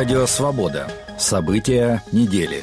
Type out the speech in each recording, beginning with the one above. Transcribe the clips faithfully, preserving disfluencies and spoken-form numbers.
Радио «Свобода». События недели.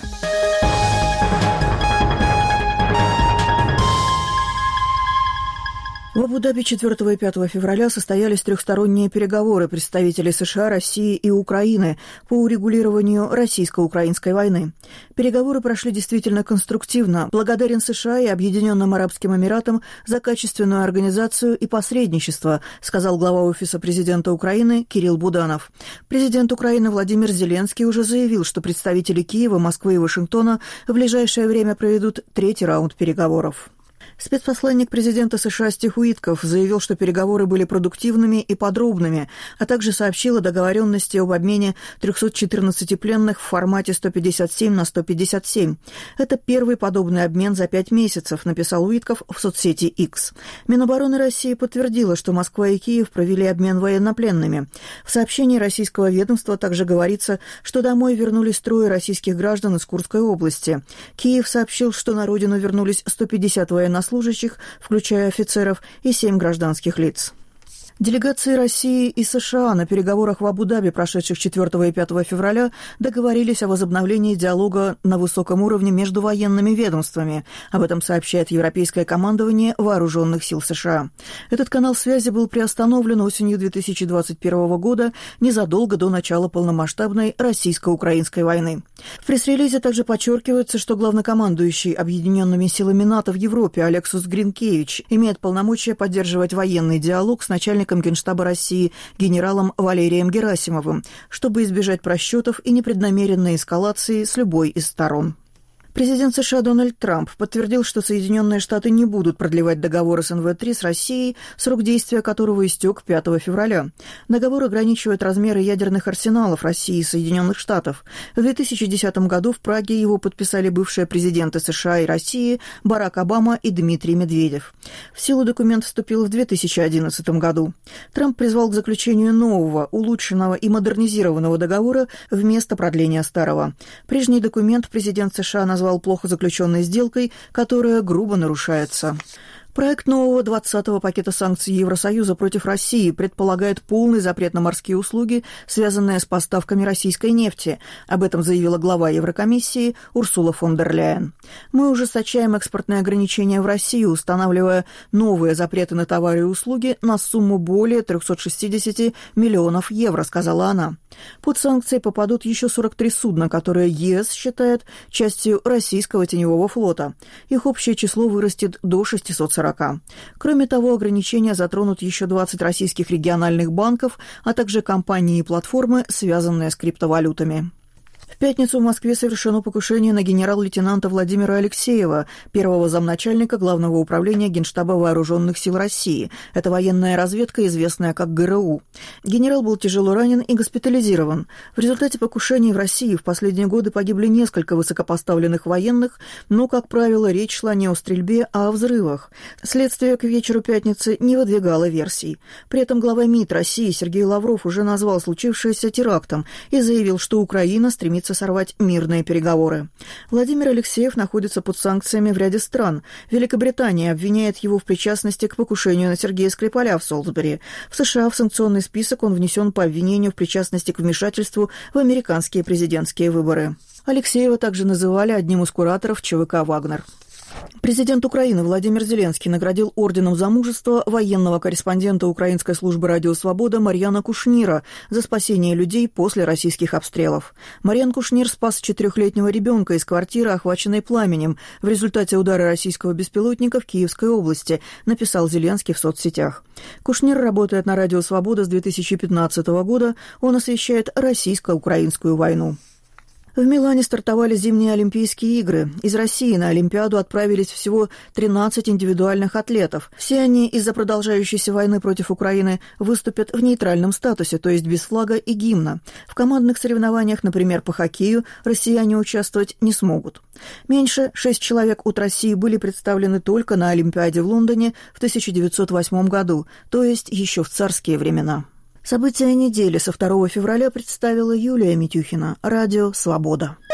В Абу-Даби четвёртого и пятого февраля состоялись трехсторонние переговоры представителей США, России и Украины по урегулированию российско-украинской войны. Переговоры прошли действительно конструктивно. Благодарен США и Объединенным Арабским Эмиратам за качественную организацию и посредничество, сказал глава Офиса президента Украины Кирилл Буданов. Президент Украины Владимир Зеленский уже заявил, что представители Киева, Москвы и Вашингтона в ближайшее время проведут третий раунд переговоров. Спецпосланник президента США Стив Уитков заявил, что переговоры были продуктивными и подробными, а также сообщил о договоренности об обмене трёхсот четырнадцати пленных в формате сто пятьдесят семь на сто пятьдесят семь. Это первый подобный обмен за пять месяцев, написал Уитков в соцсети X. Минобороны России подтвердила, что Москва и Киев провели обмен военнопленными. В сообщении российского ведомства также говорится, что домой вернулись трое российских граждан из Курской области. Киев сообщил, что на родину вернулись сто пятьдесят военнослужащих, служащих, включая офицеров, и семь гражданских лиц. Делегации России и США на переговорах в Абу-Даби, прошедших четвёртого и пятого февраля, договорились о возобновлении диалога на высоком уровне между военными ведомствами. Об этом сообщает Европейское командование Вооруженных сил США. Этот канал связи был приостановлен осенью две тысячи двадцать первого года, незадолго до начала полномасштабной российско-украинской войны. В пресс-релизе также подчеркивается, что главнокомандующий Объединенными силами НАТО в Европе Алексус Гринкевич имеет полномочия поддерживать военный диалог с начальником Генштаба России генералом Валерием Герасимовым, чтобы избежать просчетов и непреднамеренной эскалации с любой из сторон. Президент США Дональд Трамп подтвердил, что Соединенные Штаты не будут продлевать договор эс эн вэ три с Россией, срок действия которого истек пятого февраля. Договор ограничивает размеры ядерных арсеналов России и Соединенных Штатов. В две тысячи десятом году в Праге его подписали бывшие президенты США и России Барак Обама и Дмитрий Медведев. В силу документ вступил в две тысячи одиннадцатом году. Трамп призвал к заключению нового, улучшенного и модернизированного договора вместо продления старого. Прежний документ президент США назвал назвал плохо заключенной сделкой, которая грубо нарушается. Проект нового двадцатого пакета санкций Евросоюза против России предполагает полный запрет на морские услуги, связанные с поставками российской нефти. Об этом заявила глава Еврокомиссии Урсула фон дер Ляйен. «Мы ужесточаем экспортные ограничения в Россию, устанавливая новые запреты на товары и услуги на сумму более трёхсот шестидесяти миллионов евро», сказала она. Под санкции попадут еще сорок три судна, которые ЕС считает частью российского теневого флота. Их общее число вырастет до шестисот сорока. Кроме того, ограничения затронут еще двадцать российских региональных банков, а также компании и платформы, связанные с криптовалютами. В пятницу в Москве совершено покушение на генерал-лейтенанта Владимира Алексеева, первого замначальника Главного управления Генштаба Вооруженных сил России. Это военная разведка, известная как гэ эр у. Генерал был тяжело ранен и госпитализирован. В результате покушений в России в последние годы погибли несколько высокопоставленных военных, но, как правило, речь шла не о стрельбе, а о взрывах. Следствие к вечеру пятницы не выдвигало версий. При этом глава МИД России Сергей Лавров уже назвал случившееся терактом и заявил, что Украина стремится сорвать мирные переговоры. Владимир Алексеев находится под санкциями в ряде стран. Великобритания обвиняет его в причастности к покушению на Сергея Скрипаля в Солсбери. В США в санкционный список он внесен по обвинению в причастности к вмешательству в американские президентские выборы. Алексеева также называли одним из кураторов че вэ ка «Вагнер». Президент Украины Владимир Зеленский наградил орденом за мужество военного корреспондента Украинской службы «Радио Свобода» Марьяна Кушнира за спасение людей после российских обстрелов. Марьян Кушнир спас четырехлетнего ребенка из квартиры, охваченной пламенем, в результате удара российского беспилотника в Киевской области, написал Зеленский в соцсетях. Кушнир работает на «Радио Свобода» с две тысячи пятнадцатого года, он освещает российско-украинскую войну. В Милане стартовали зимние Олимпийские игры. Из России на Олимпиаду отправились всего тринадцать индивидуальных атлетов. Все они из-за продолжающейся войны против Украины выступят в нейтральном статусе, то есть без флага и гимна. В командных соревнованиях, например, по хоккею, россияне участвовать не смогут. Меньше шесть человек от России были представлены только на Олимпиаде в Лондоне в тысяча девятьсот восьмом году, то есть еще в царские времена. События недели со второго февраля представила Юлия Митюхина. Радио «Свобода».